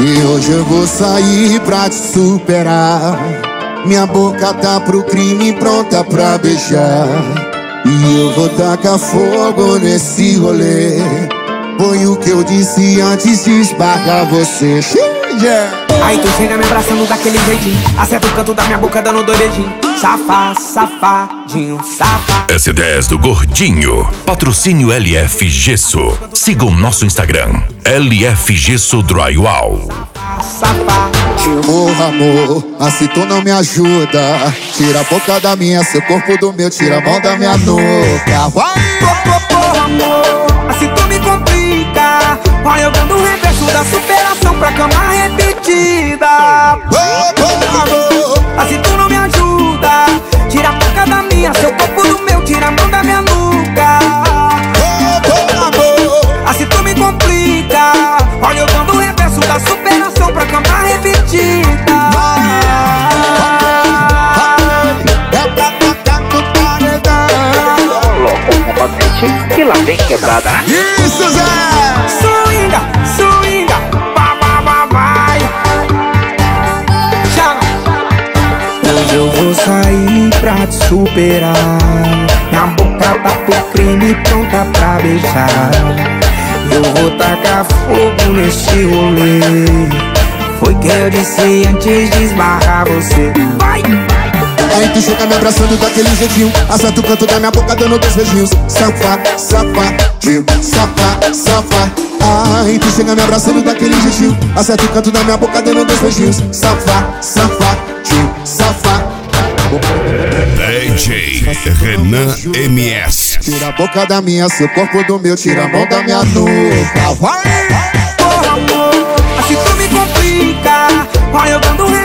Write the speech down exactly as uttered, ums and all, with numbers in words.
E hoje eu vou sair pra te superar. Minha boca tá pro crime, pronta pra beijar. E eu vou tacar fogo nesse rolê. Foi o que eu disse antes de esbarrar você. Yeah. Aí tu chega me abraçando daquele jeitinho, acerta o canto da minha boca dando dois beijinhos. Safá, safadinho, safá. S dez do Gordinho. Patrocínio L F Gesso. Siga o nosso Instagram, L F Gesso Drywall. Safadinho. Porra, amor, assim tu não me ajuda. Tira a boca da minha, seu corpo do meu, tira a mão da minha nuca. Porra, amor, assim tu me complica. Olha eu dando o reverso da superação pra cama repetida. Porra, amor, assim tu não me ajuda. Tira a boca da minha, seu corpo do meu, tira a mão da minha nuca. porra, amor, assim tu me complica. Olha eu dando o reverso da superação pra cama repetida. é pra tocar no paredão. Coloca o combatente que lá vem quebrada. Isso, Zé! Swinga, swinga, vai, vai, vai, vai. Chama. Hoje eu vou sair pra te superar. Minha boca tá pro crime, pronta pra beijar. Eu vou tacar fogo nesse rolê. Foi que eu disse antes de esbarrar você. Vai! Aí tu chega me abraçando daquele jeitinho, acerta o canto da minha boca dando dois beijinhos. Safá, safadinho, safá, safá. Aí tu chega me abraçando daquele jeitinho, acerta o canto da minha boca dando dois beijinhos. Safá, safadinho, safá. D J Renan M S. Tira a boca da minha, seu corpo do meu, tira a mão da minha nuca. Vai! Porra, amor, assim tu me complica. Olha eu dando